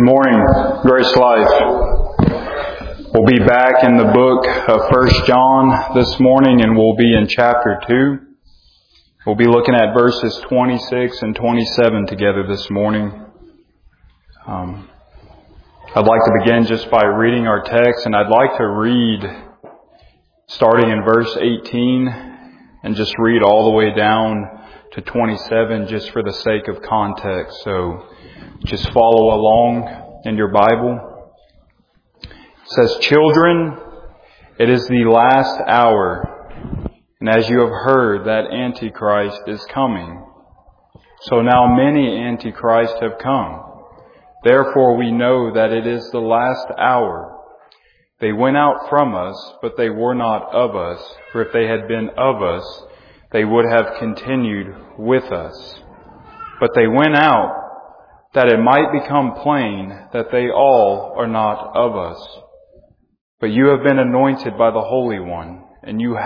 morning, Grace Life. We'll be back in the book of 1 John this morning, and we'll be in chapter 2. We'll be looking at verses 26 and 27 together this morning. I'd like to begin just by reading our text, and I'd like to read starting in verse 18 and just read all the way down to 27 just for the sake of context. So just follow along in your Bible. It says, "Children, it is the last hour, and as you have heard that Antichrist is coming. So now many Antichrists have come. Therefore we know that it is the last hour. They went out from us, but they were not of us. For if they had been of us, they would have continued with us. But they went out, that it might become plain that they all are not of us. But you have been anointed by the Holy One, and you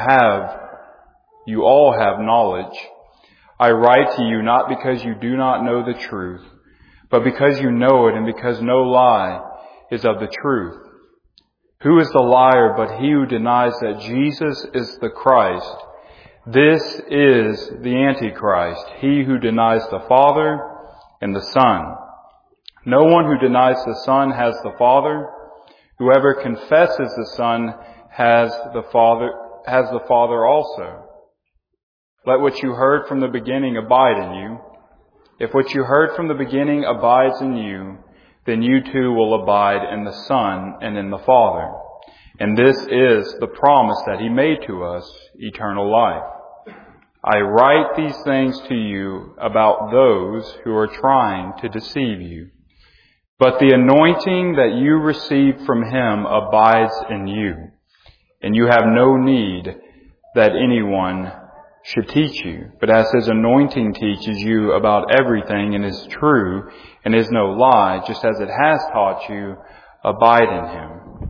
all have knowledge. I write to you not because you do not know the truth, but because you know it, and because no lie is of the truth. Who is the liar but he who denies that Jesus is the Christ? This is the Antichrist, he who denies the Father and the Son. No one who denies the Son has the Father. Whoever confesses the Son has the Father also. Let what you heard from the beginning abide in you. If what you heard from the beginning abides in you, then you too will abide in the Son and in the Father. And this is the promise that He made to us, eternal life. I write these things to you about those who are trying to deceive you. But the anointing that you received from Him abides in you, and you have no need that anyone should teach you. But as His anointing teaches you about everything and is true and is no lie, just as it has taught you, abide in Him."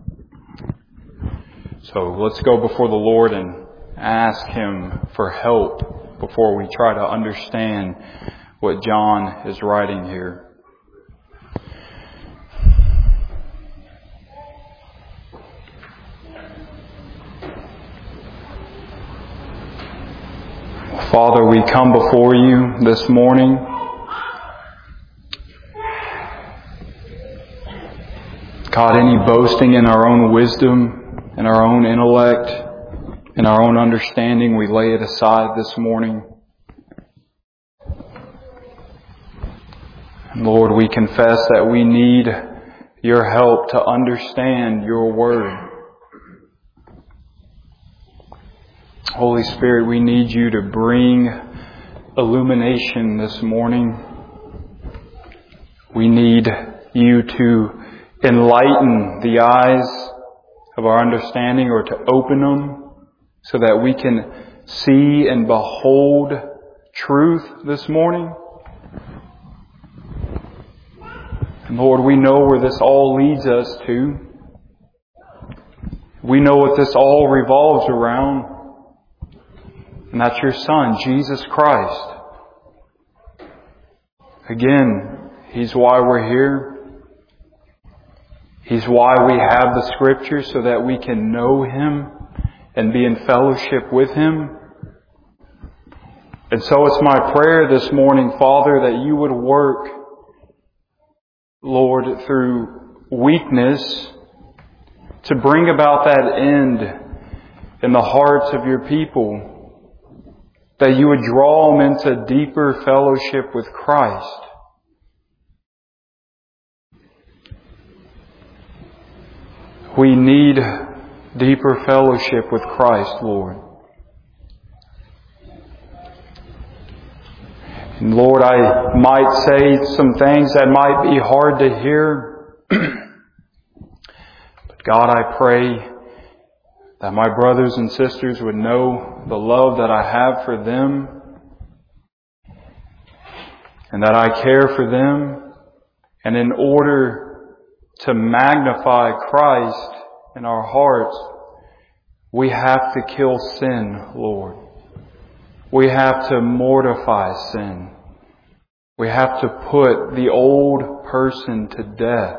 So let's go before the Lord and ask Him for help before we try to understand what John is writing here. Father, we come before you this morning. God, any boasting in our own wisdom, in our own intellect, in our own understanding, we lay it aside this morning. And Lord, we confess that we need your help to understand your word. Holy Spirit, we need you to bring illumination this morning. We need you to enlighten the eyes of our understanding, or to open them so that we can see and behold truth this morning. And Lord, we know where this all leads us to. We know what this all revolves around. And that's your Son, Jesus Christ. Again, He's why we're here. He's why we have the Scriptures, so that we can know Him and be in fellowship with Him. And so it's my prayer this morning, Father, that you would work, Lord, through weakness to bring about that end in the hearts of your people. That you would draw them into deeper fellowship with Christ. We need deeper fellowship with Christ, Lord. And Lord, I might say some things that might be hard to hear. But God, I pray that my brothers and sisters would know the love that I have for them, and that I care for them. And in order to magnify Christ in our hearts, we have to kill sin, Lord. We have to mortify sin. We have to put the old person to death.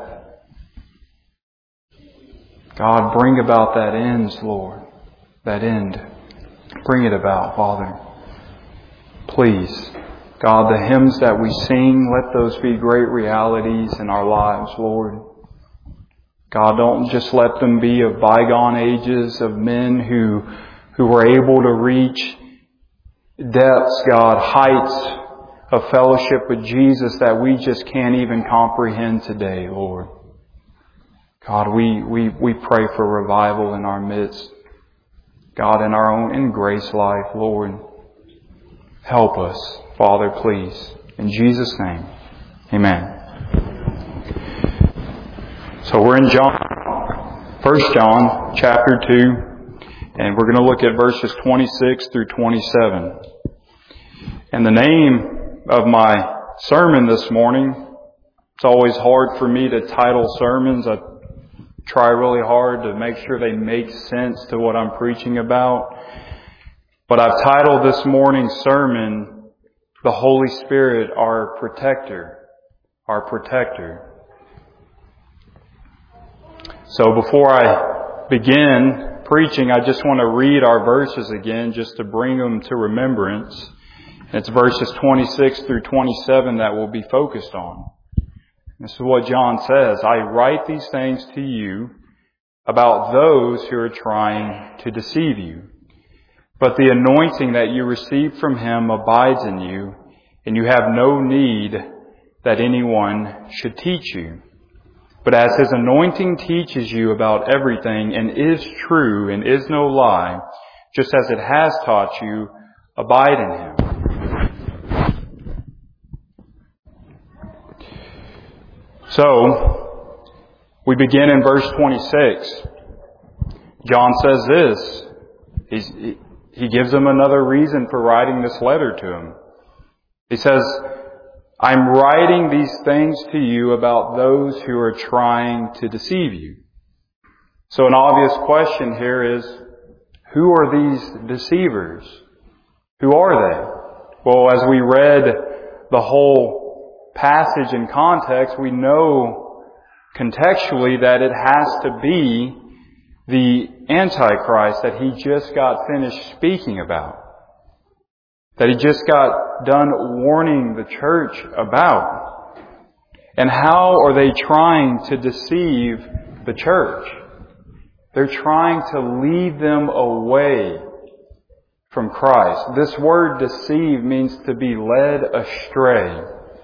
God, bring about that end, Lord. That end. Bring it about, Father. Please. God, the hymns that we sing, let those be great realities in our lives, Lord. God, don't just let them be of bygone ages, of men who were able to reach depths, God, heights of fellowship with Jesus that we just can't even comprehend today, Lord. God, we pray for revival in our midst. God, in our own in Grace Life, Lord. Help us, Father, please. In Jesus' name, amen. So we're in John, 1 John chapter 2, and we're going to look at verses 26 through 27. And the name of my sermon this morning, it's always hard for me to title sermons. I try really hard to make sure they make sense to what I'm preaching about. But I've titled this morning's sermon, The Holy Spirit, Our Protector. Our Protector. So before I begin preaching, I just want to read our verses again just to bring them to remembrance. It's verses 26 through 27 that we'll be focused on. This is what John says. I write these things to you about those who are trying to deceive you. But the anointing that you receive from Him abides in you, and you have no need that anyone should teach you. But as His anointing teaches you about everything and is true and is no lie, just as it has taught you, abide in Him. So, we begin in verse 26. John says this. He gives them another reason for writing this letter to him. He says, I'm writing these things to you about those who are trying to deceive you. So an obvious question here is, who are these deceivers? Who are they? Well, as we read the whole passage in context, we know contextually that it has to be the Antichrist that he just got finished speaking about. That he just got done warning the church about. And how are they trying to deceive the church? They're trying to lead them away from Christ. This word deceive means to be led astray.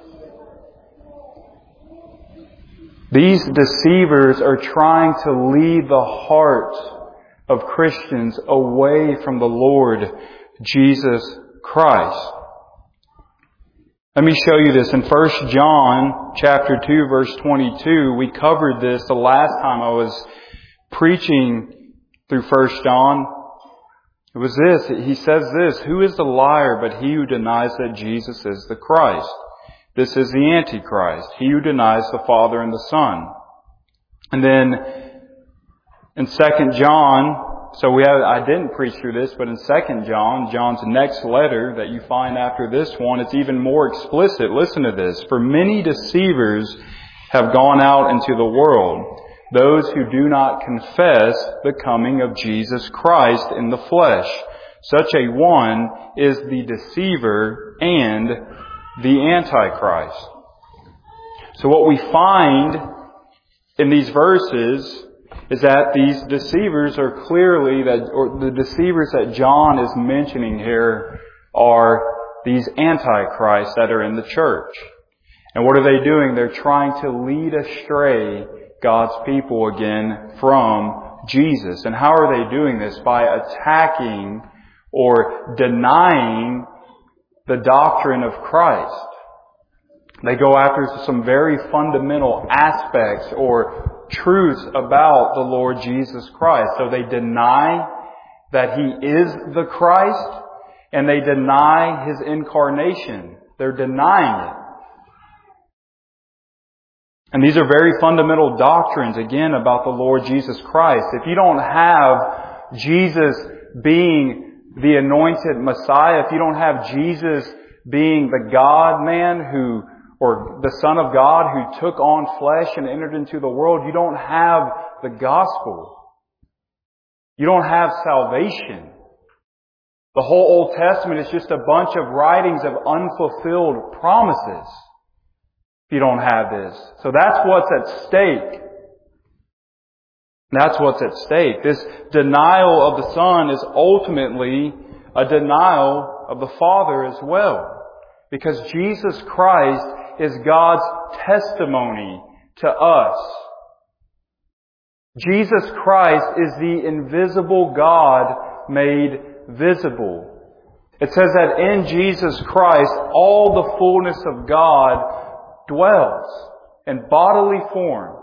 These deceivers are trying to lead the hearts of Christians away from the Lord Jesus Christ. Let me show you this. In 1 John chapter 2 verse 22, we covered this the last time I was preaching through 1 John. It was this. He says this, who is the liar but he who denies that Jesus is the Christ? This is the Antichrist, he who denies the Father and the Son. And then in 2 John, I didn't preach through this, but in 2 John, John's next letter that you find after this one, it's even more explicit. Listen to this. For many deceivers have gone out into the world, those who do not confess the coming of Jesus Christ in the flesh. Such a one is the deceiver and the Antichrist. So what we find in these verses is that these deceivers are the deceivers that John is mentioning here are these antichrists that are in the church. And what are they doing? They're trying to lead astray God's people again from Jesus. And how are they doing this? By attacking or denying the doctrine of Christ. They go after some very fundamental aspects or truths about the Lord Jesus Christ. So they deny that He is the Christ, and they deny His incarnation. They're denying it. And these are very fundamental doctrines, again, about the Lord Jesus Christ. If you don't have Jesus being the anointed Messiah, if you don't have Jesus being the God-man or the Son of God who took on flesh and entered into the world, you don't have the gospel. You don't have salvation. The whole Old Testament is just a bunch of writings of unfulfilled promises. If you don't have this. So that's what's at stake. That's what's at stake. This denial of the Son is ultimately a denial of the Father as well. Because Jesus Christ is God's testimony to us. Jesus Christ is the invisible God made visible. It says that in Jesus Christ all the fullness of God dwells in bodily form.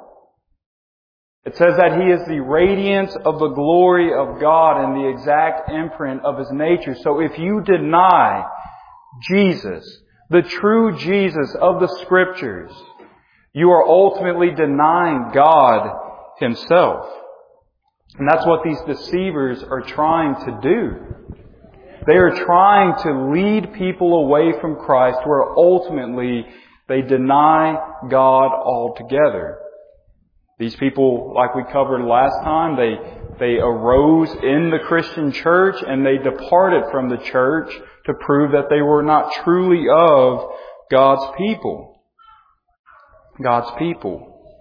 It says that He is the radiance of the glory of God and the exact imprint of His nature. So if you deny Jesus, the true Jesus of the Scriptures, you are ultimately denying God Himself. And that's what these deceivers are trying to do. They are trying to lead people away from Christ where ultimately they deny God altogether. These people, like we covered last time, they arose in the Christian church and they departed from the church to prove that they were not truly of God's people. God's people.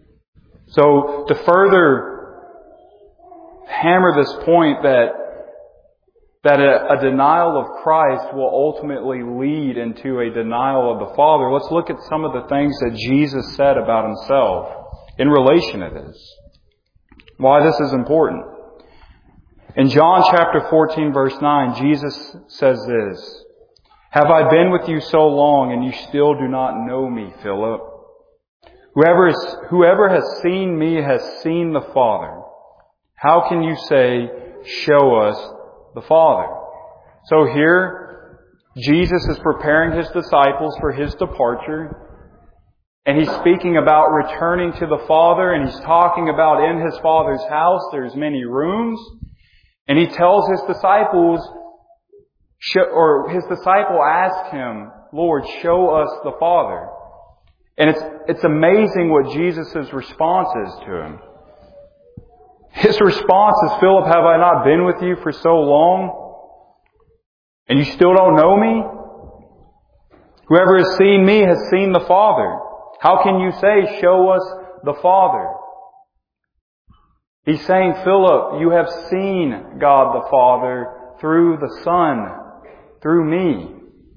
So to further hammer this point that a denial of Christ will ultimately lead into a denial of the Father, let's look at some of the things that Jesus said about Himself in relation to this. Why this is important. In John chapter 14 verse 9, Jesus says this, "Have I been with you so long and you still do not know me, Philip? Whoever has seen me has seen the Father. How can you say, 'Show us the Father'?" So here, Jesus is preparing His disciples for His departure. And He's speaking about returning to the Father. And He's talking about in His Father's house there's many rooms. And He tells His disciples, or His disciple asked Him, "Lord, show us the Father." And it's amazing what Jesus' response is to Him. His response is, "Philip, have I not been with you for so long? And you still don't know me? Whoever has seen me has seen the Father. How can you say, 'Show us the Father'?" He's saying, "Philip, you have seen God the Father through the Son, through me."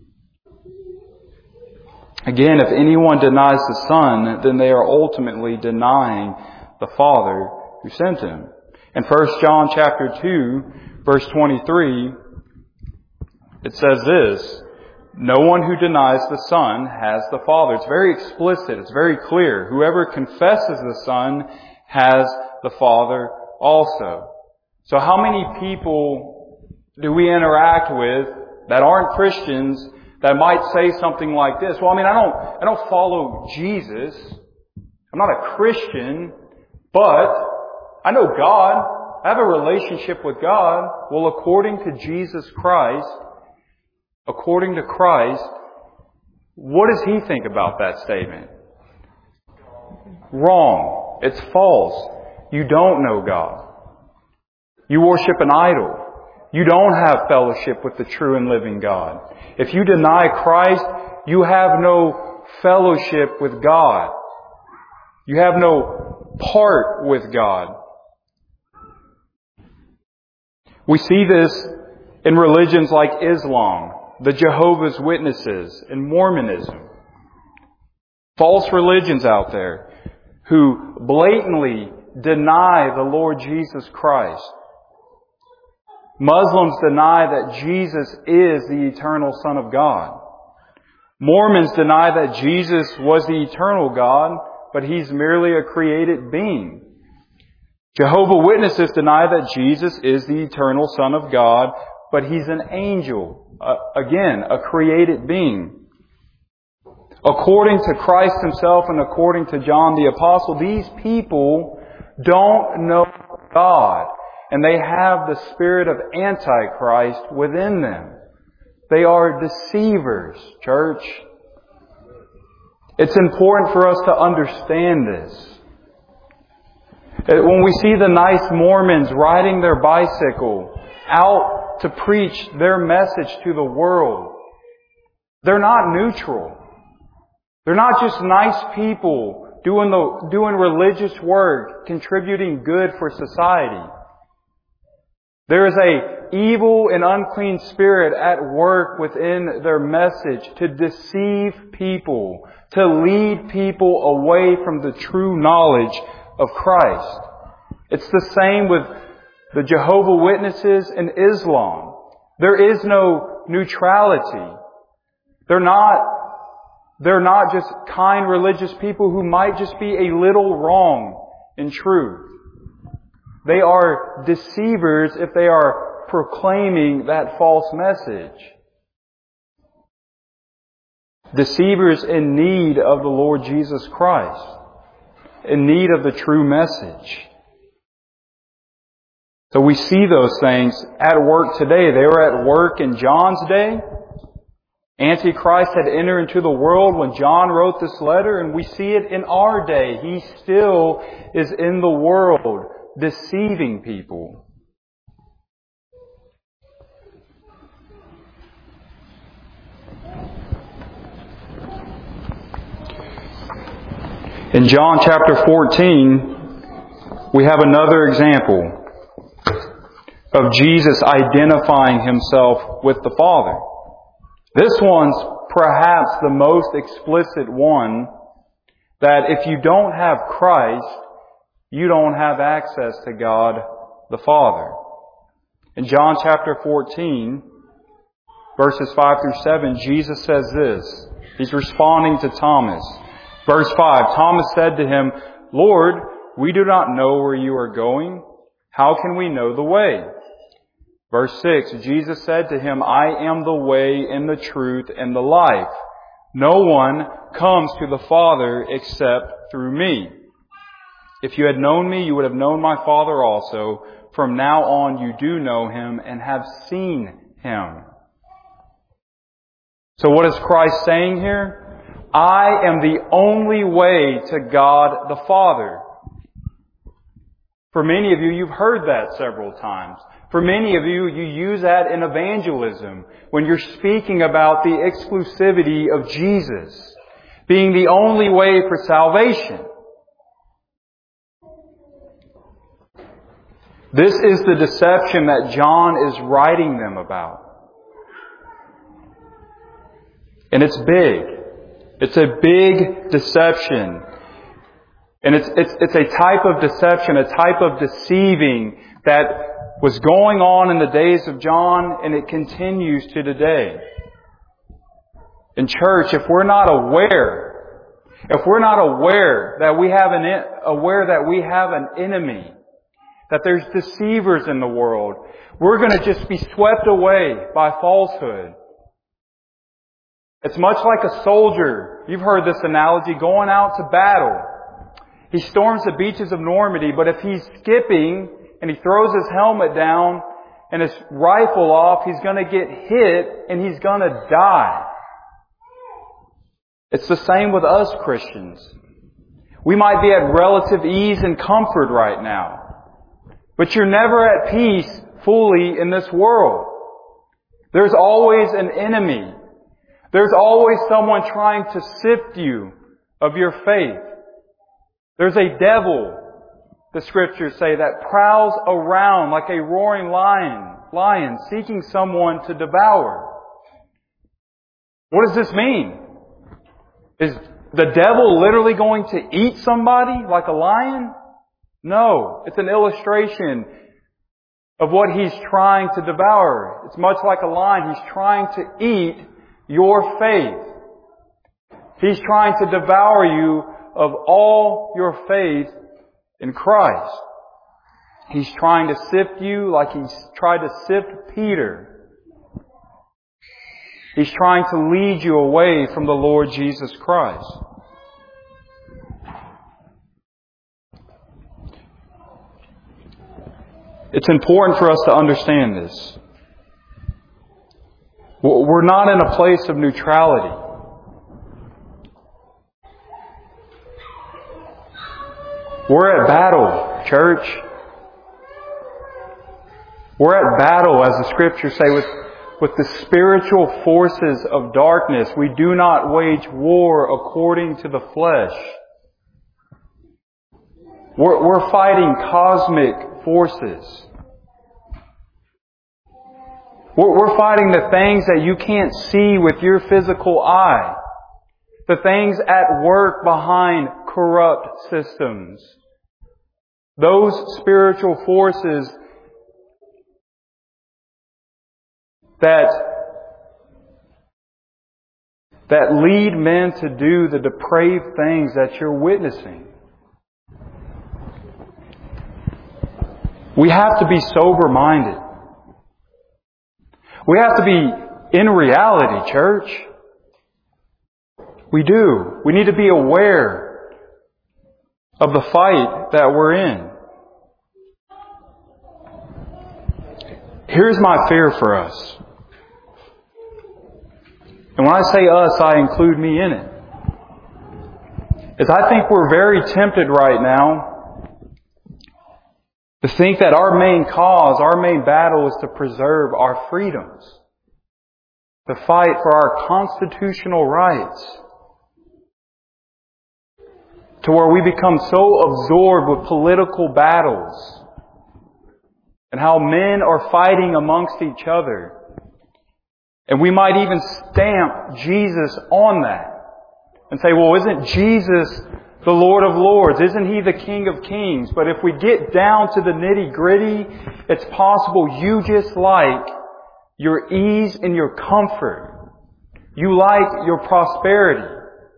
Again, if anyone denies the Son, then they are ultimately denying the Father who sent Him. In 1 John chapter 2, verse 23, it says this, "No one who denies the Son has the Father." It's very explicit. It's very clear. Whoever confesses the Son has the Father also. So how many people do we interact with that aren't Christians that might say something like this? "Well, I don't follow Jesus. I'm not a Christian, but I know God. I have a relationship with God." Well, according to Jesus Christ, according to Christ, what does He think about that statement? Wrong. It's false. You don't know God. You worship an idol. You don't have fellowship with the true and living God. If you deny Christ, you have no fellowship with God. You have no part with God. We see this in religions like Islam, the Jehovah's Witnesses, and Mormonism. False religions out there who blatantly deny the Lord Jesus Christ. Muslims deny that Jesus is the eternal Son of God. Mormons deny that Jesus was the eternal God, but He's merely a created being. Jehovah's Witnesses deny that Jesus is the eternal Son of God, but He's an angel. Again, a created being. According to Christ Himself and according to John the Apostle, these people don't know God. And they have the spirit of Antichrist within them. They are deceivers, church. It's important for us to understand this. When we see the nice Mormons riding their bicycle out to preach their message to the world, they're not neutral. They're not just nice people doing religious work, contributing good for society. There is an evil and unclean spirit at work within their message to deceive people, to lead people away from the true knowledge of Christ. It's the same with the Jehovah's Witnesses and Islam. There is no neutrality. They're not just kind religious people who might just be a little wrong in truth. They are deceivers if they are proclaiming that false message. Deceivers in need of the Lord Jesus Christ, in need of the true message. So we see those things at work today. They were at work in John's day. Antichrist had entered into the world when John wrote this letter, and we see it in our day. He still is in the world, deceiving people. In John chapter 14, we have another example of Jesus identifying Himself with the Father. This one's perhaps the most explicit one, that if you don't have Christ, you don't have access to God the Father. In John chapter 14, verses 5 through 7, Jesus says this. He's responding to Thomas. Verse 5, Thomas said to Him, Lord, we do not know where you are going. How can we know the way? Verse 6, Jesus said to him, I am the way and the truth and the life. No one comes to the Father except through me. If you had known me, you would have known my Father also. From now on you do know Him and have seen Him. So what is Christ saying here? I am the only way to God the Father. For many of you, you've heard that several times. For many of you, you use that in evangelism when you're speaking about the exclusivity of Jesus being the only way for salvation. This is the deception that John is writing them about. And it's big. It's a big deception. And it's a type of deception, a type of deceiving that was going on in the days of John, and it continues to today. In church, if we're not aware that we have an enemy, that there's deceivers in the world, we're going to just be swept away by falsehood. It's much like a soldier. You've heard this analogy, going out to battle. He storms the beaches of Normandy, but if he's skipping and he throws his helmet down and his rifle off, he's going to get hit and he's going to die. It's the same with us Christians. We might be at relative ease and comfort right now, but you're never at peace fully in this world. There's always an enemy. There's always someone trying to sift you of your faith. There's a devil, the Scriptures say, that prowls around like a roaring lion seeking someone to devour. What does this mean? Is the devil literally going to eat somebody like a lion? No, it's an illustration of what he's trying to devour. It's much like a lion. He's trying to eat your faith. He's trying to devour you of all your faith in Christ. He's trying to sift you like He's tried to sift Peter. He's trying to lead you away from the Lord Jesus Christ. It's important for us to understand this. We're not in a place of neutrality. We're at battle, church. We're at battle, as the Scriptures say, with the spiritual forces of darkness. We do not wage war according to the flesh. We're fighting cosmic forces. We're fighting the things that you can't see with your physical eye. The things at work behind corrupt systems. Those spiritual forces that lead men to do the depraved things that you're witnessing. We have to be sober-minded. We have to be in reality, church. We do. We need to be aware of the fight that we're in. Here's my fear for us. And when I say us, I include me in it. Is I think we're very tempted right now to think that our main cause, our main battle is to preserve our freedoms. To fight for our constitutional rights. To where we become so absorbed with political battles and how men are fighting amongst each other. And we might even stamp Jesus on that and say, well, isn't Jesus the Lord of Lords? Isn't He the King of Kings? But if we get down to the nitty-gritty, it's possible you just like your ease and your comfort. You like your prosperity.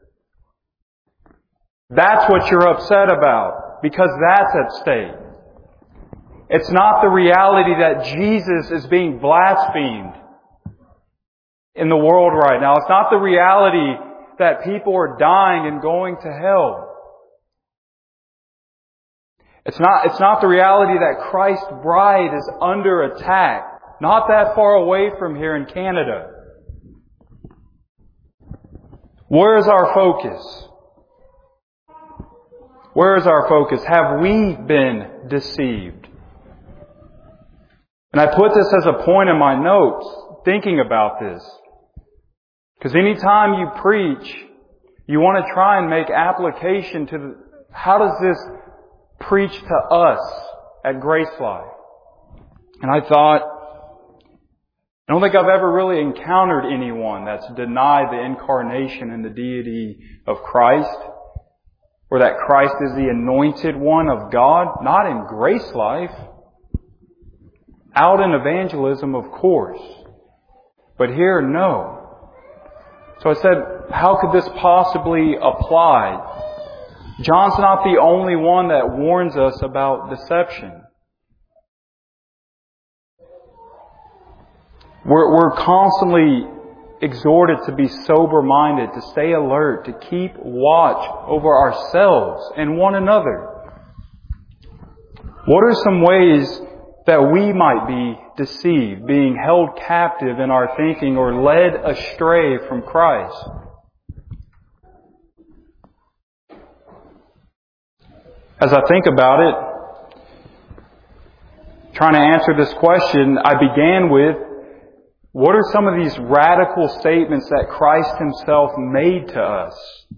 That's what you're upset about, because that's at stake. It's not the reality that Jesus is being blasphemed in the world right now. It's not the reality that people are dying and going to hell. It's not the reality that Christ's bride is under attack, not that far away from here in Canada. Where is our focus? Where is our focus? Have we been deceived? And I put this as a point in my notes, thinking about this. Because anytime you preach, you want to try and make application to how does this preach to us at Grace Life? And I thought, I don't think I've ever really encountered anyone that's denied the incarnation and the deity of Christ, or that Christ is the anointed one of God. Not in Grace Life. Out in evangelism, of course. But here, no. So I said, how could this possibly apply? John's not the only one that warns us about deception. We're constantly exhorted to be sober-minded, to stay alert, to keep watch over ourselves and one another. What are some ways that we might be deceived, being held captive in our thinking or led astray from Christ? As I think about it, trying to answer this question, I began with, what are some of these radical statements that Christ Himself made to us?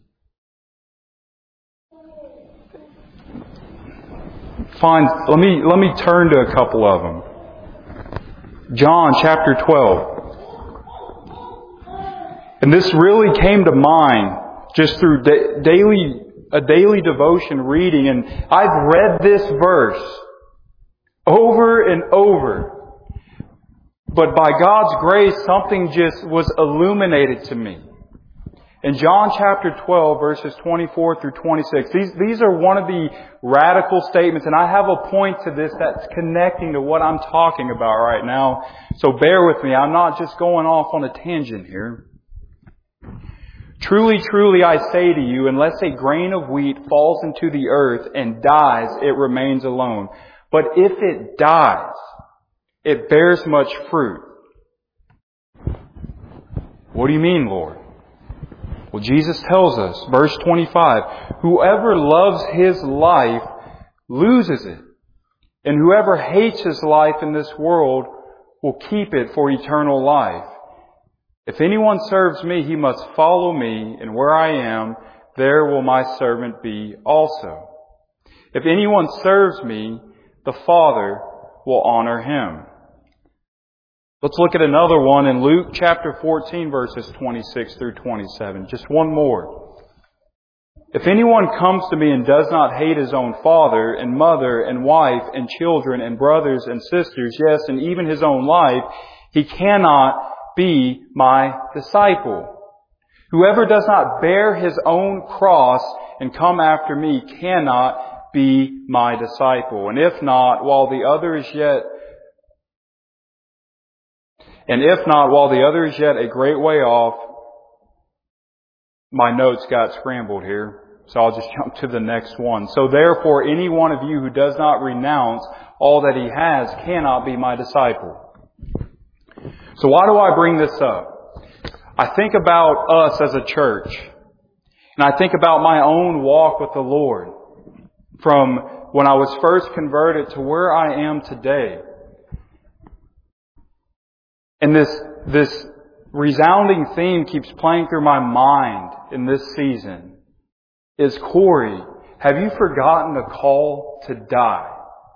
Fine. Let me turn to a couple of them. John chapter 12. And this really came to mind just through a daily devotion reading. And I've read this verse over and over. But by God's grace, something just was illuminated to me. In John chapter 12, verses 24 through 26, these are one of the radical statements, and I have a point to this that's connecting to what I'm talking about right now. So bear with me. I'm not just going off on a tangent here. Truly, truly, I say to you, unless a grain of wheat falls into the earth and dies, it remains alone. But if it dies, it bears much fruit. What do you mean, Lord? Well, Jesus tells us, verse 25, whoever loves his life loses it. And whoever hates his life in this world will keep it for eternal life. If anyone serves me, he must follow me, and where I am, there will my servant be also. If anyone serves me, the Father will honor him. Let's look at another one in Luke chapter 14, verses 26 through 27. Just one more. If anyone comes to me and does not hate his own father and mother and wife and children and brothers and sisters, yes, and even his own life, he cannot be my disciple. Whoever does not bear his own cross and come after me cannot be my disciple. And if not, while the other is yet a great way off, my notes got scrambled here, so I'll just jump to the next one. So therefore, any one of you who does not renounce all that he has cannot be my disciple. So why do I bring this up? I think about us as a church, and I think about my own walk with the Lord from when I was first converted to where I am today. And this resounding theme keeps playing through my mind in this season is, Corey, have you forgotten the call to die?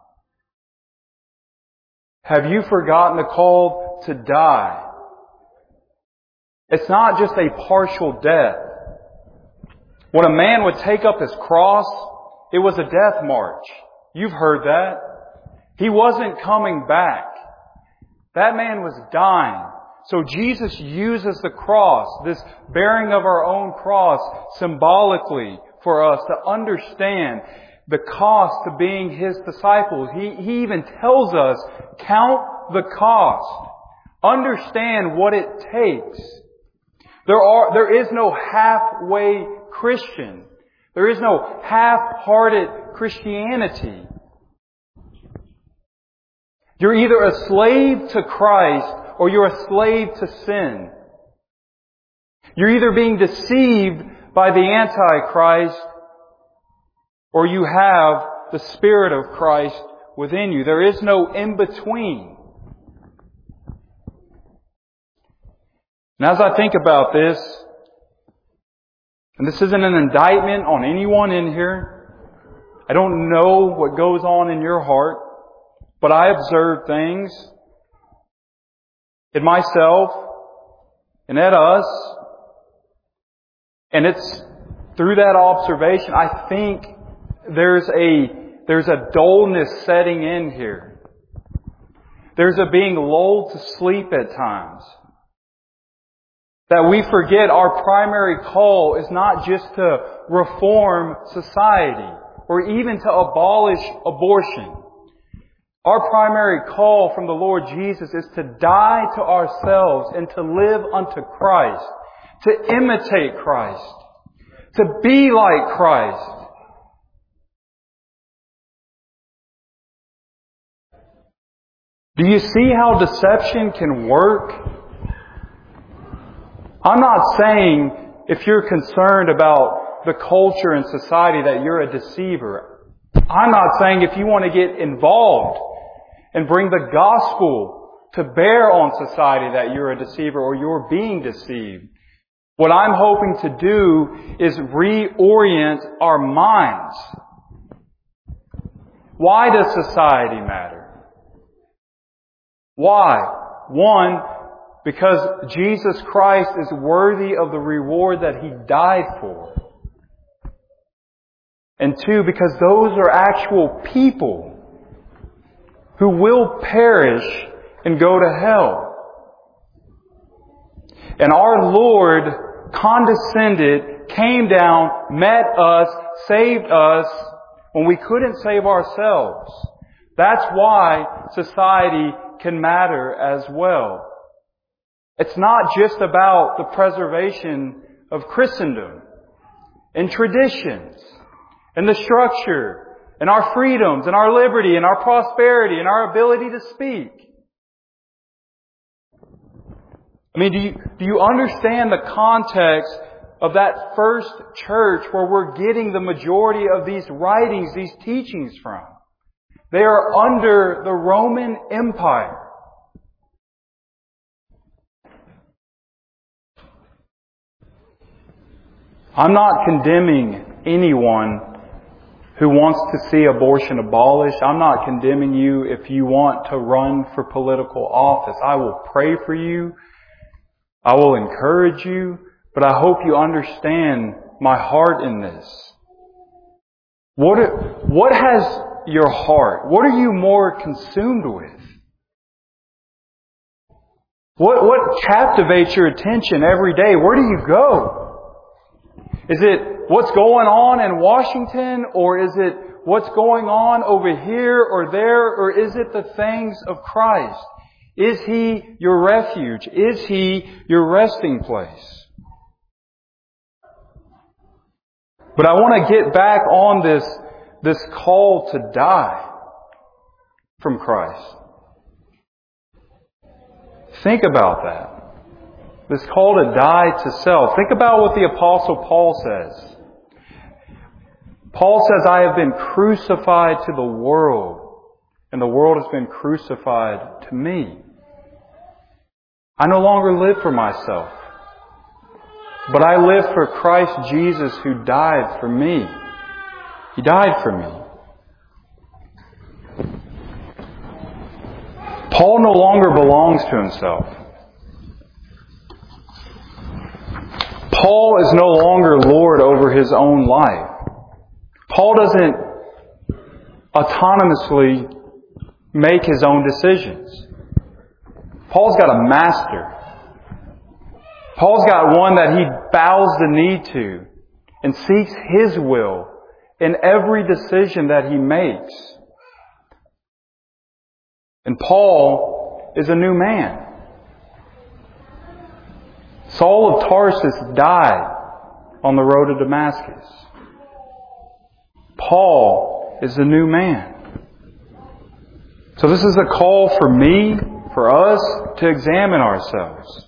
Have you forgotten the call to die? It's not just a partial death. When a man would take up his cross, it was a death march. You've heard that. He wasn't coming back. That man was dying. So Jesus uses the cross, this bearing of our own cross, symbolically for us to understand the cost to being His disciples. He even tells us, count the cost. Understand what it takes. There is no halfway Christian. There is no half-hearted Christianity. You're either a slave to Christ or you're a slave to sin. You're either being deceived by the Antichrist or you have the Spirit of Christ within you. There is no in-between. And as I think about this, and this isn't an indictment on anyone in here, I don't know what goes on in your heart, but I observe things in myself and at us. And it's through that observation, I think there's a dullness setting in here. There's a being lulled to sleep at times. That we forget our primary call is not just to reform society or even to abolish abortion. Our primary call from the Lord Jesus is to die to ourselves and to live unto Christ, to imitate Christ, to be like Christ. Do you see how deception can work? I'm not saying if you're concerned about the culture and society that you're a deceiver. I'm not saying if you want to get involved and bring the gospel to bear on society that you're a deceiver or you're being deceived. What I'm hoping to do is reorient our minds. Why does society matter? Why? One, because Jesus Christ is worthy of the reward that He died for. And two, because those are actual people who will perish and go to hell. And our Lord condescended, came down, met us, saved us when we couldn't save ourselves. That's why society can matter as well. It's not just about the preservation of Christendom and traditions and the structure and our freedoms and our liberty and our prosperity and our ability to speak. I mean, do you understand the context of that first church where we're getting the majority of these writings, these teachings from? They are under the Roman Empire. I'm not condemning anyone who wants to see abortion abolished. I'm not condemning you if you want to run for political office. I will pray for you. I will encourage you. But I hope you understand my heart in this. What has your heart? What are you more consumed with? What captivates your attention every day? Where do you go? Is it what's going on in Washington, or is it what's going on over here or there, or is it the things of Christ? Is He your refuge? Is He your resting place? But I want to get back on this call to die from Christ. Think about that. This call to die to self. Think about what the Apostle Paul says. Paul says, I have been crucified to the world, and the world has been crucified to me. I no longer live for myself, but I live for Christ Jesus who died for me. He died for me. Paul no longer belongs to himself. Paul is no longer Lord over his own life. Paul doesn't autonomously make his own decisions. Paul's got a master. Paul's got one that he bows the knee to and seeks His will in every decision that he makes. And Paul is a new man. Saul of Tarsus died on the road to Damascus. Paul is a new man. So this is a call for me, for us, to examine ourselves.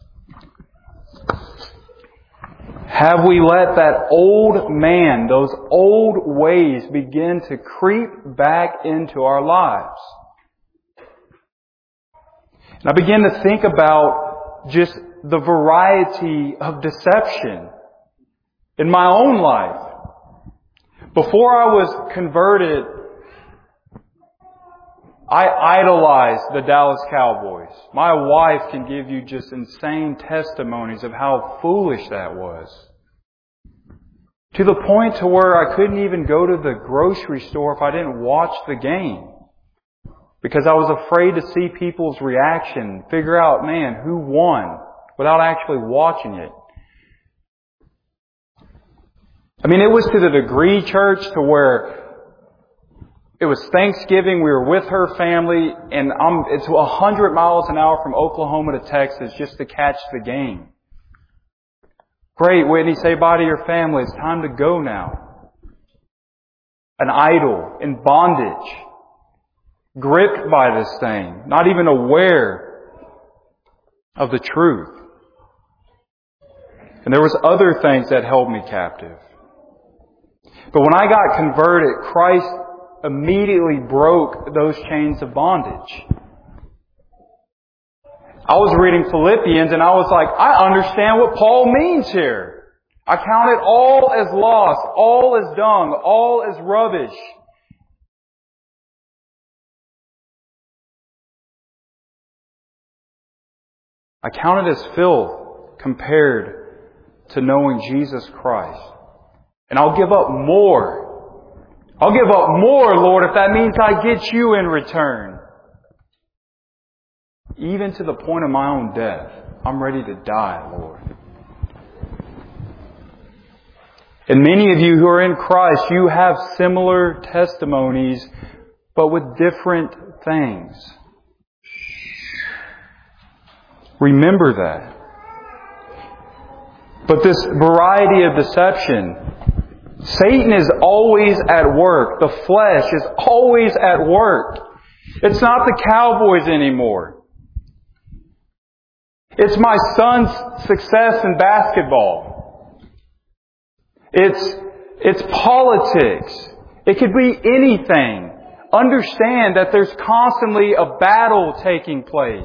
Have we let that old man, those old ways begin to creep back into our lives? And I begin to think about just the variety of deception in my own life. Before I was converted, I idolized the Dallas Cowboys. My wife can give you just insane testimonies of how foolish that was. To the point to where I couldn't even go to the grocery store if I didn't watch the game. Because I was afraid to see people's reaction, figure out, man, who won, without actually watching it. I mean, it was to the degree, church, to where it was Thanksgiving, we were with her family, and it's 100 miles an hour from Oklahoma to Texas just to catch the game. Great, Whitney, say bye to your family. It's time to go now. An idol in bondage, gripped by this thing, not even aware of the truth. And there was other things that held me captive. But when I got converted, Christ immediately broke those chains of bondage. I was reading Philippians and I was like, I understand what Paul means here. I count it all as loss, all as dung, all as rubbish. I count it as filth compared to knowing Jesus Christ. And I'll give up more. I'll give up more, Lord, if that means I get you in return. Even to the point of my own death. I'm ready to die, Lord. And many of you who are in Christ, you have similar testimonies, but with different things. Remember that. But this variety of deception, Satan is always at work. The flesh is always at work. It's not the Cowboys anymore. It's my son's success in basketball. It's politics. It could be anything. Understand that there's constantly a battle taking place.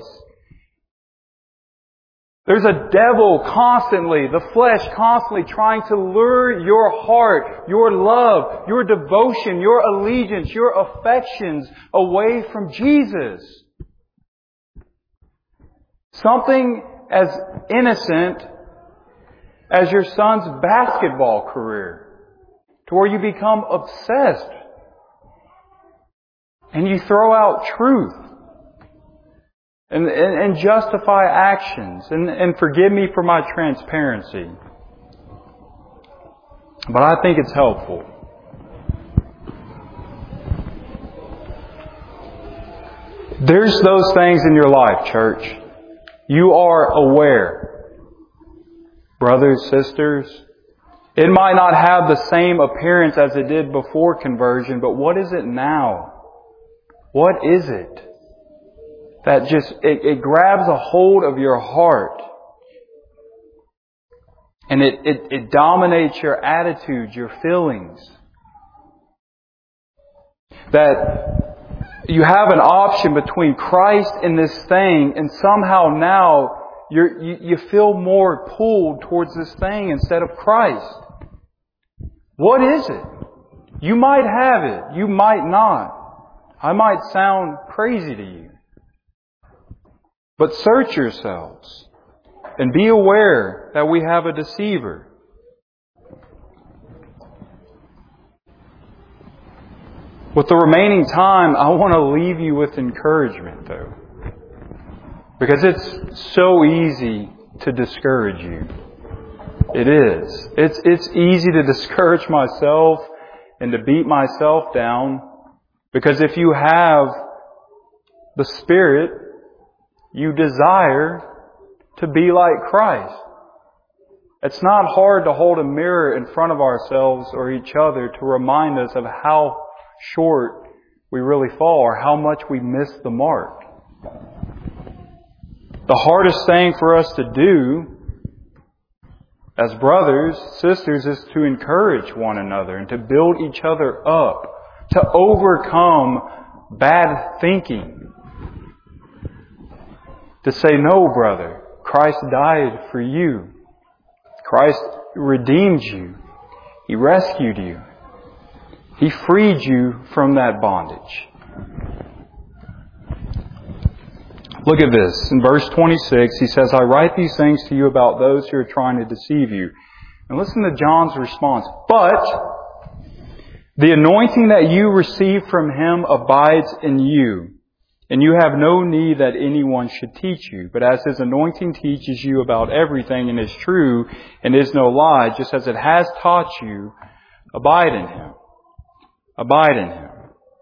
There's a devil constantly, the flesh constantly trying to lure your heart, your love, your devotion, your allegiance, your affections away from Jesus. Something as innocent as your son's basketball career, to where you become obsessed and you throw out truth and justify actions. And forgive me for my transparency, but I think it's helpful. There's those things in your life, church. You are aware. Brothers, sisters, it might not have the same appearance as it did before conversion, but what is it now? What is it that just, it grabs a hold of your heart and it dominates your attitudes, your feelings? That you have an option between Christ and this thing, and somehow now you feel more pulled towards this thing instead of Christ. What is it? You might have it. You might not. I might sound crazy to you. But search yourselves and be aware that we have a deceiver. With the remaining time, I want to leave you with encouragement, though. Because it's so easy to discourage you. It is. It's easy to discourage myself and to beat myself down. Because if you have the Spirit, you desire to be like Christ. It's not hard to hold a mirror in front of ourselves or each other to remind us of how short we really fall or how much we miss the mark. The hardest thing for us to do as brothers, sisters, is to encourage one another and to build each other up, to overcome bad thinking. To say, no, brother, Christ died for you. Christ redeemed you. He rescued you. He freed you from that bondage. Look at this. In verse 26, he says, I write these things to you about those who are trying to deceive you. And listen to John's response. But the anointing that you receive from Him abides in you, and you have no need that anyone should teach you. But as His anointing teaches you about everything and is true and is no lie, just as it has taught you, abide in Him. Abide in Him.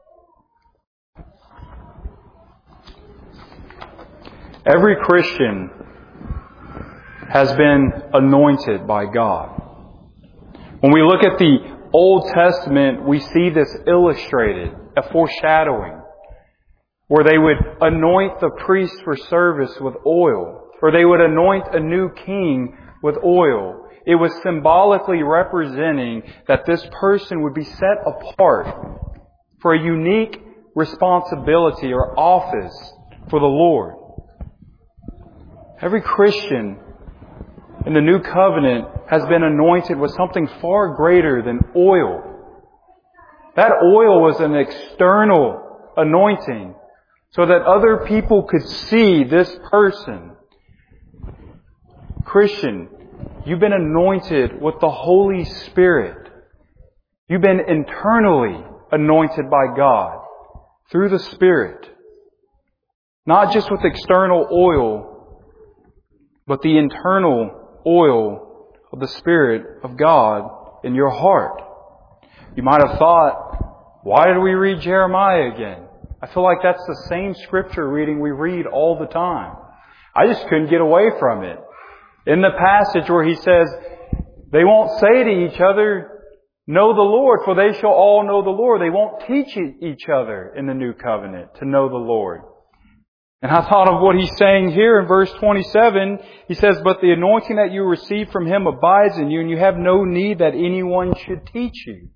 Every Christian has been anointed by God. When we look at the Old Testament, we see this illustrated, a foreshadowing, where they would anoint the priest for service with oil, or they would anoint a new king with oil. It was symbolically representing that this person would be set apart for a unique responsibility or office for the Lord. Every Christian in the New Covenant has been anointed with something far greater than oil. That oil was an external anointing so that other people could see this person. Christian, you've been anointed with the Holy Spirit. You've been internally anointed by God through the Spirit. Not just with external oil, but the internal oil of the Spirit of God in your heart. You might have thought, why did we read Jeremiah again? I feel like that's the same scripture reading we read all the time. I just couldn't get away from it. In the passage where he says, they won't say to each other, know the Lord, for they shall all know the Lord. They won't teach each other in the new covenant to know the Lord. And I thought of what he's saying here in verse 27. He says, "But the anointing that you receive from Him abides in you, and you have no need that anyone should teach you."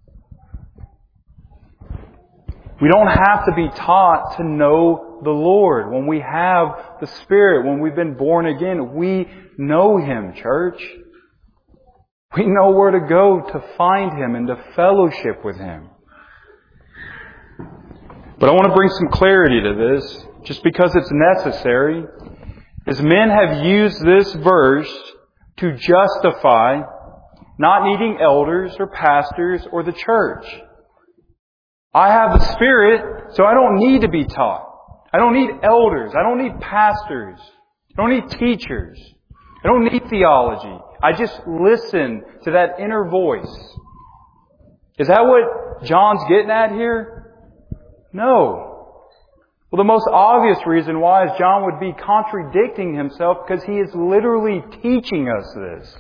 We don't have to be taught to know the Lord. When we have the Spirit, when we've been born again, we know Him, church. We know where to go to find Him and to fellowship with Him. But I want to bring some clarity to this, just because it's necessary, as men have used this verse to justify not needing elders or pastors or the church. I have the Spirit, so I don't need to be taught. I don't need elders. I don't need pastors. I don't need teachers. I don't need theology. I just listen to that inner voice. Is that what John's getting at here? No. Well, the most obvious reason why is John would be contradicting himself, because he is literally teaching us this.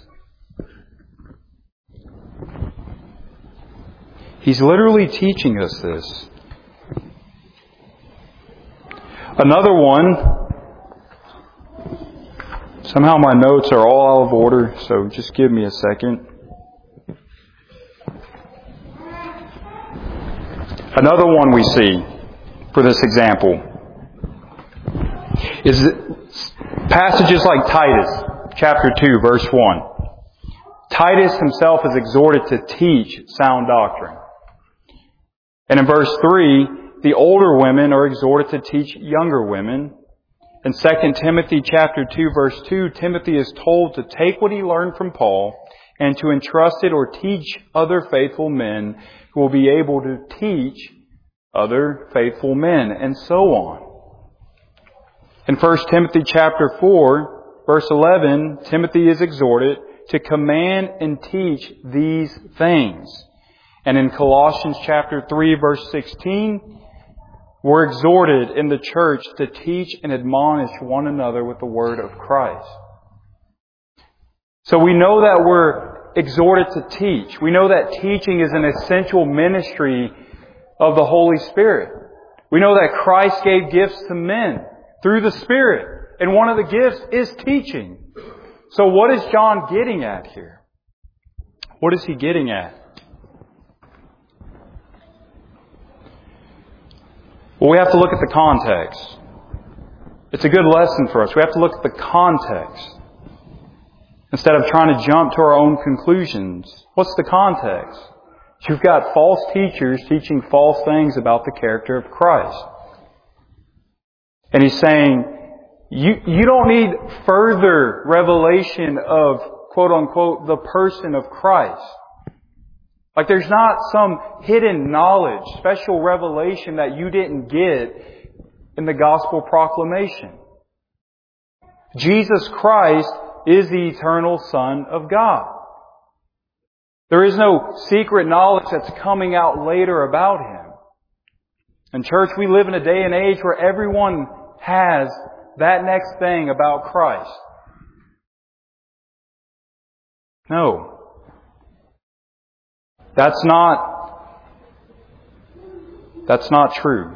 He's literally teaching us this. Another one, somehow my notes are all out of order, so just give me a second. Another one we see for this example is passages like Titus, chapter 2, verse 1. Titus himself is exhorted to teach sound doctrine. And in verse 3, the older women are exhorted to teach younger women. In 2 Timothy chapter 2, verse 2, Timothy is told to take what he learned from Paul and to entrust it or teach other faithful men who will be able to teach other faithful men, and so on. In 1 Timothy chapter 4, verse 11, Timothy is exhorted to command and teach these things. And in Colossians chapter 3, verse 16, we're exhorted in the church to teach and admonish one another with the word of Christ. So we know that we're exhorted to teach. We know that teaching is an essential ministry of the Holy Spirit. We know that Christ gave gifts to men through the Spirit. And one of the gifts is teaching. So what is John getting at here? What is he getting at? Well, we have to look at the context. It's a good lesson for us. We have to look at the context instead of trying to jump to our own conclusions. What's the context? You've got false teachers teaching false things about the character of Christ. And he's saying, you don't need further revelation of, quote unquote, the person of Christ. Like there's not some hidden knowledge, special revelation that you didn't get in the gospel proclamation. Jesus Christ is the eternal Son of God. There is no secret knowledge that's coming out later about Him. In church, we live in a day and age where everyone has that next thing about Christ. No. That's not true.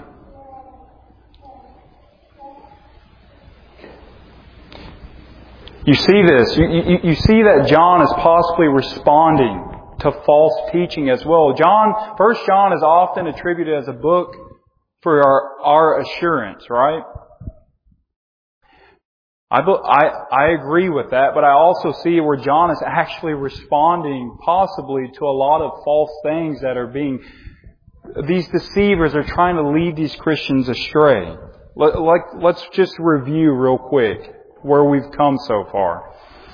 You see this. You see that John is possibly responding to false teaching as well. First John is often attributed as a book for our assurance, right? I agree with that, but I also see where John is actually responding possibly to a lot of false things that are these deceivers are trying to lead these Christians astray. Let's just review real quick where we've come so far.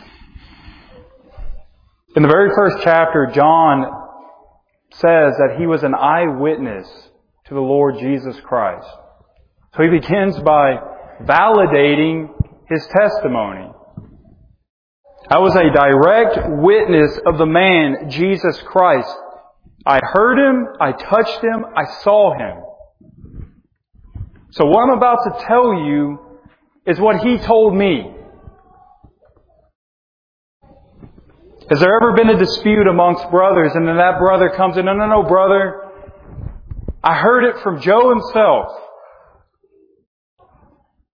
In the very first chapter, John says that he was an eyewitness to the Lord Jesus Christ. So he begins by validating his testimony. I was a direct witness of the man, Jesus Christ. I heard Him, I touched Him, I saw Him. So what I'm about to tell you is what He told me. Has there ever been a dispute amongst brothers and then that brother comes in, no, brother, I heard it from Joe himself.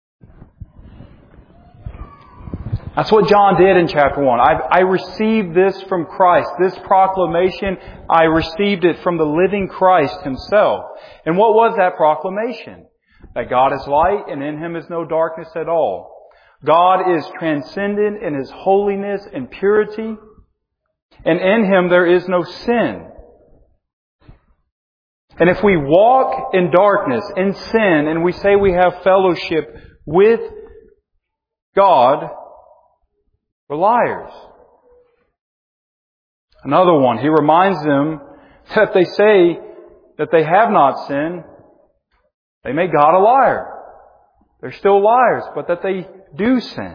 That's what John did in chapter 1. I received this from Christ. This proclamation, I received it from the living Christ Himself. And what was that proclamation? That God is light and in Him is no darkness at all. God is transcendent in His holiness and purity. And in Him there is no sin. And if we walk in darkness, in sin, and we say we have fellowship with God, we're liars. Another one, He reminds them that if they say that they have not sinned, they make God a liar. They're still liars, but that they do sin.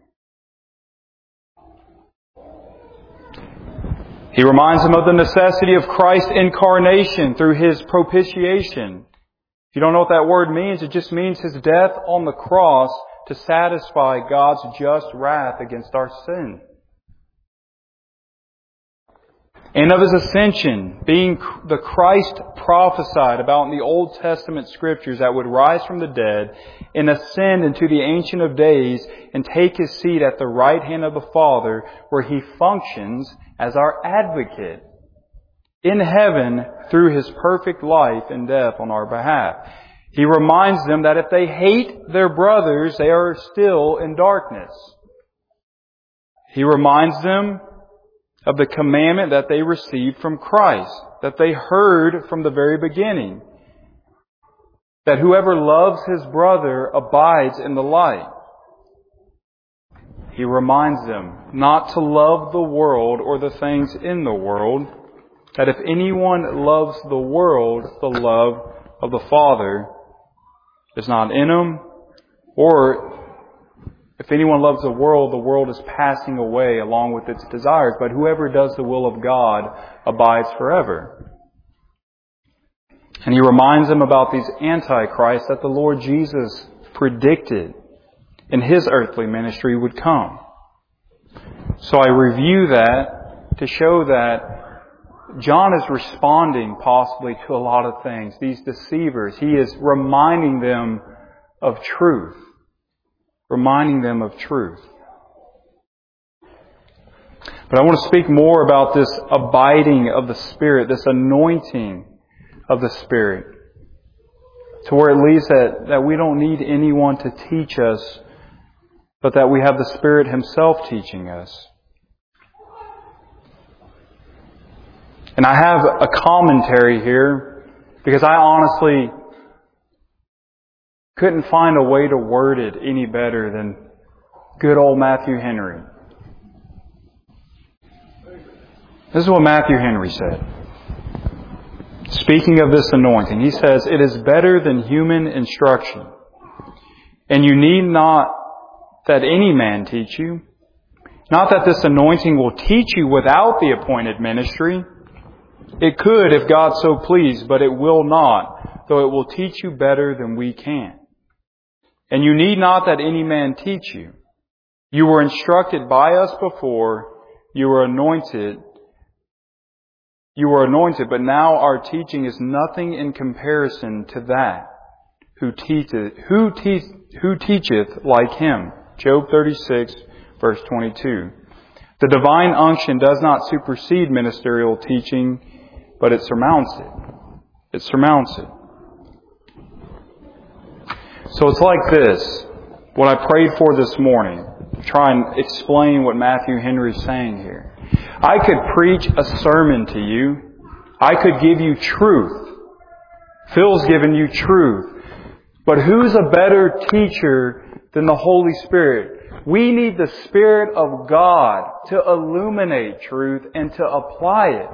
He reminds them of the necessity of Christ's incarnation through His propitiation. If you don't know what that word means, it just means His death on the cross to satisfy God's just wrath against our sin. And of His ascension, being the Christ prophesied about in the Old Testament Scriptures that would rise from the dead and ascend into the Ancient of Days and take His seat at the right hand of the Father, where He functions as our advocate in heaven through His perfect life and death on our behalf. He reminds them that if they hate their brothers, they are still in darkness. He reminds them of the commandment that they received from Christ, that they heard from the very beginning, that whoever loves his brother abides in the light. He reminds them not to love the world or the things in the world, that if anyone loves the world, the love of the Father is not in him, or if anyone loves the world is passing away along with its desires. But whoever does the will of God abides forever. And He reminds them about these antichrists that the Lord Jesus predicted in His earthly ministry would come. So I review that to show that John is responding possibly to a lot of things. These deceivers, he is reminding them of truth. Reminding them of truth. But I want to speak more about this abiding of the Spirit, this anointing of the Spirit, to where it leads that we don't need anyone to teach us, but that we have the Spirit Himself teaching us. And I have a commentary here because I honestly couldn't find a way to word it any better than good old Matthew Henry. This is what Matthew Henry said. Speaking of this anointing, he says, "It is better than human instruction, and you need not that any man teach you. Not that this anointing will teach you without the appointed ministry. It could if God so pleased, but it will not, though it will teach you better than we can. And you need not that any man teach you. You were instructed by us before. You were anointed, but now our teaching is nothing in comparison to that who teacheth like Him." Job 36, verse 22. The divine unction does not supersede ministerial teaching, but it surmounts it. It surmounts it. So it's like this. What I prayed for this morning, try and explain what Matthew Henry is saying here. I could preach a sermon to you. I could give you truth. Phil's given you truth. But who's a better teacher than the Holy Spirit? We need the Spirit of God to illuminate truth and to apply it.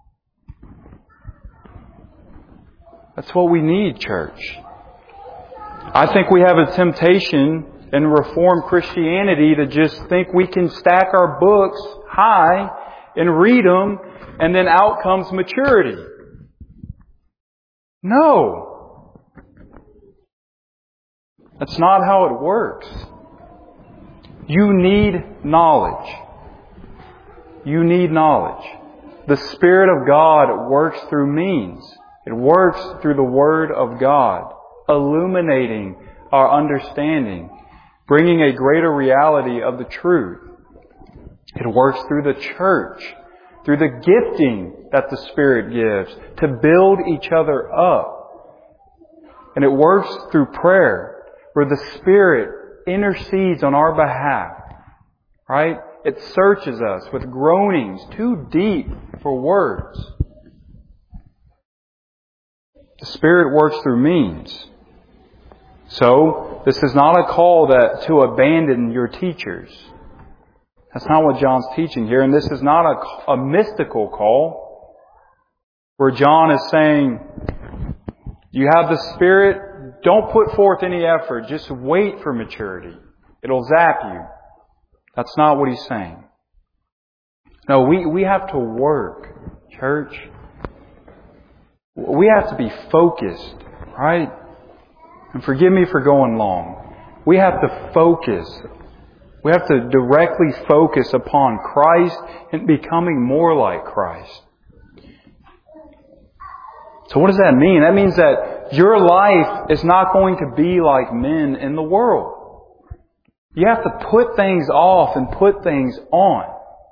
That's what we need, church. I think we have a temptation in Reformed Christianity to just think we can stack our books high and read them, and then out comes maturity. No. That's not how it works. You need knowledge. You need knowledge. The Spirit of God works through means. It works through the Word of God, illuminating our understanding, bringing a greater reality of the truth. It works through the church, through the gifting that the Spirit gives to build each other up. And it works through prayer, where the Spirit intercedes on our behalf. Right? It searches us with groanings too deep for words. The Spirit works through means. So, this is not a call to abandon your teachers. That's not what John's teaching here. And this is not a mystical call where John is saying, you have the Spirit, don't put forth any effort, just wait for maturity. It'll zap you. That's not what he's saying. No, we have to work, church. We have to be focused, right? And forgive me for going long. We have to focus. We have to directly focus upon Christ and becoming more like Christ. So what does that mean? That means that your life is not going to be like men in the world. You have to put things off and put things on.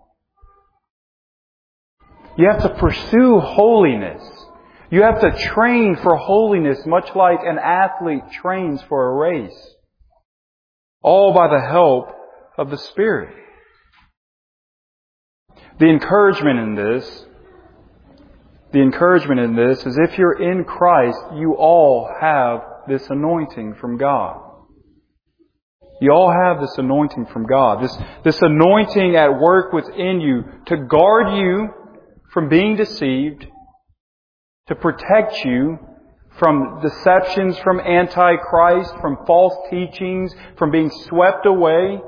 You have to pursue holiness. You have to train for holiness much like an athlete trains for a race. All by the help of the Spirit. The encouragement in this is if you're in Christ, you all have this anointing from God. You all have this anointing from God. This anointing at work within you to guard you from being deceived, to protect you from deceptions from Antichrist, from false teachings, from being swept away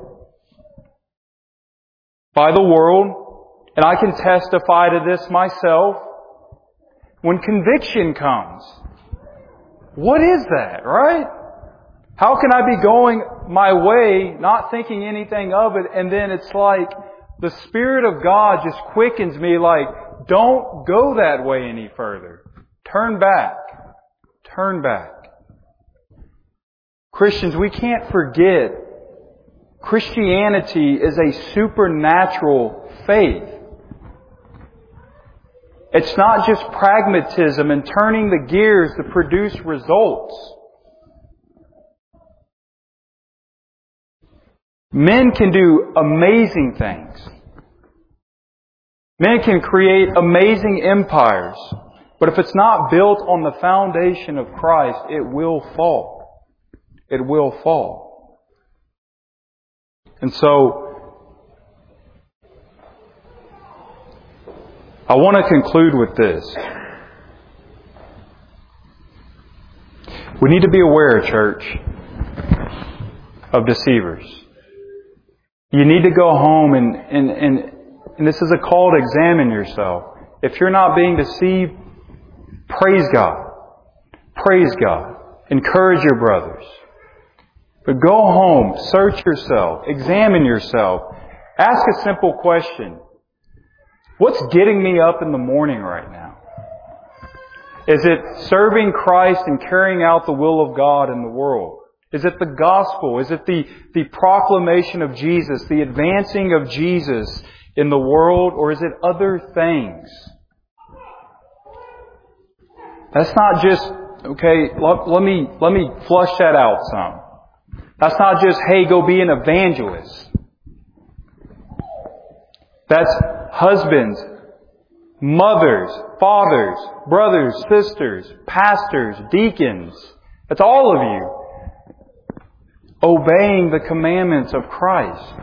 by the world. And I can testify to this myself. When conviction comes, what is that, right? How can I be going my way, not thinking anything of it, and then it's like the Spirit of God just quickens me like, don't go that way any further. Turn back. Turn back. Christians, we can't forget Christianity is a supernatural faith. It's not just pragmatism and turning the gears to produce results. Men can do amazing things. Men can create amazing empires. But if it's not built on the foundation of Christ, it will fall. It will fall. And so, I want to conclude with this. We need to be aware, church, of deceivers. You need to go home and this is a call to examine yourself. If you're not being deceived, praise God. Praise God. Encourage your brothers. But go home, search yourself, examine yourself. Ask a simple question. What's getting me up in the morning right now? Is it serving Christ and carrying out the will of God in the world? Is it the gospel? Is it the proclamation of Jesus, the advancing of Jesus in the world? Or is it other things? That's not just, okay, let me flush that out some. That's not just, hey, go be an evangelist. That's husbands, mothers, fathers, brothers, sisters, pastors, deacons. That's all of you. Obeying the commandments of Christ.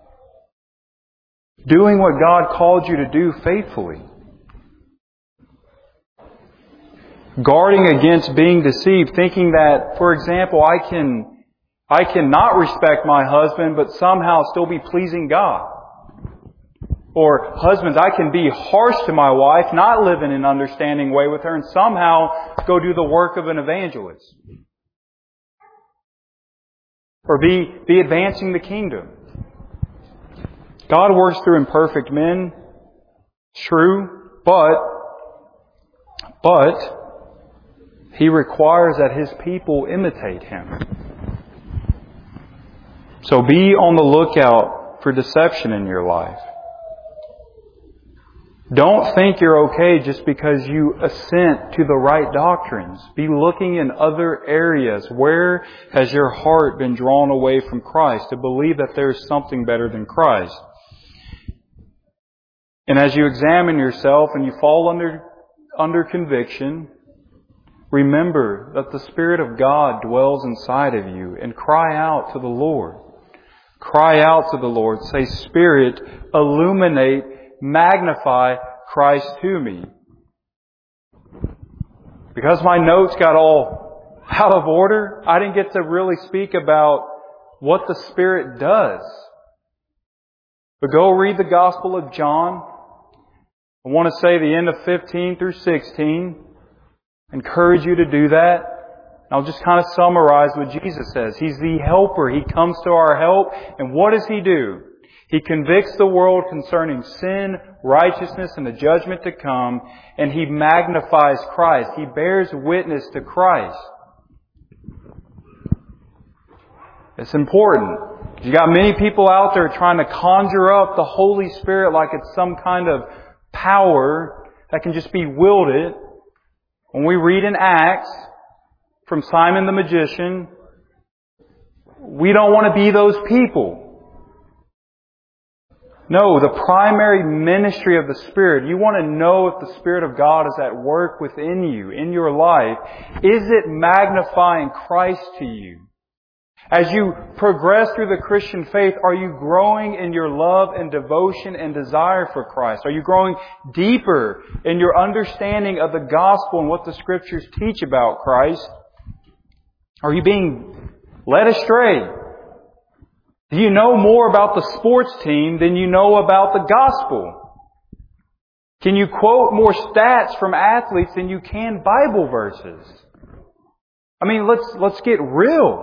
Doing what God called you to do faithfully. Guarding against being deceived, thinking that, for example, I can not respect my husband, but somehow still be pleasing God. Or husbands, I can be harsh to my wife, not live in an understanding way with her, and somehow go do the work of an evangelist. Or be advancing the kingdom. God works through imperfect men, true, but He requires that His people imitate Him. So be on the lookout for deception in your life. Don't think you're okay just because you assent to the right doctrines. Be looking in other areas. Where has your heart been drawn away from Christ to believe that there's something better than Christ? And as you examine yourself and you fall under conviction, remember that the Spirit of God dwells inside of you, and cry out to the Lord. Cry out to the Lord. Say, Spirit, illuminate, magnify Christ to me. Because my notes got all out of order, I didn't get to really speak about what the Spirit does. But go read the Gospel of John. I want to say the end of 15 through 16. Encourage you to do that. I'll just kind of summarize what Jesus says. He's the helper. He comes to our help. And what does He do? He convicts the world concerning sin, righteousness, and the judgment to come. And He magnifies Christ. He bears witness to Christ. It's important. You got many people out there trying to conjure up the Holy Spirit like it's some kind of power that can just be wielded. When we read in Acts from Simon the magician, we don't want to be those people. No, the primary ministry of the Spirit, you want to know if the Spirit of God is at work within you, in your life. Is it magnifying Christ to you? As you progress through the Christian faith, are you growing in your love and devotion and desire for Christ? Are you growing deeper in your understanding of the gospel and what the Scriptures teach about Christ? Are you being led astray? Do you know more about the sports team than you know about the gospel? Can you quote more stats from athletes than you can Bible verses? I mean, let's get real.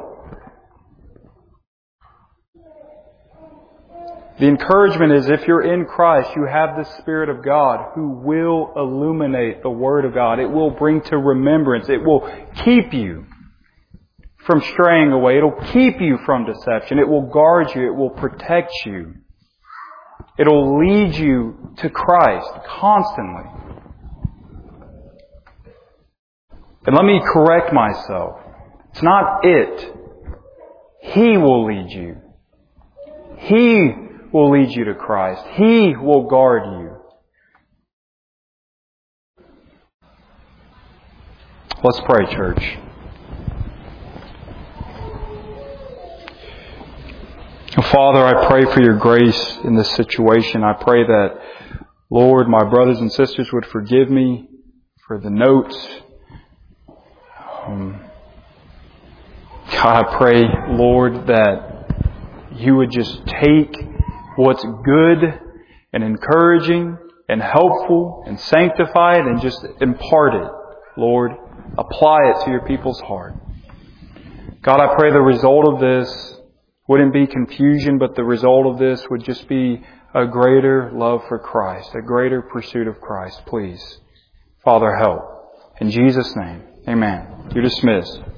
The encouragement is, if you're in Christ, you have the Spirit of God who will illuminate the Word of God. It will bring to remembrance. It will keep you from straying away. It'll keep you from deception. It will guard you. It will protect you. It'll lead you to Christ constantly. And let me correct myself. It's not it. He will lead you. He will lead you to Christ. He will guard you. Let's pray, church. Father, I pray for your grace in this situation. I pray that, Lord, my brothers and sisters would forgive me for the notes. God, I pray, Lord, that you would just take what's good and encouraging and helpful and sanctify it and just impart it, Lord. Apply it to your people's heart. God, I pray the result of this wouldn't be confusion, but the result of this would just be a greater love for Christ, a greater pursuit of Christ. Please, Father, help. In Jesus' name, amen. You're dismissed.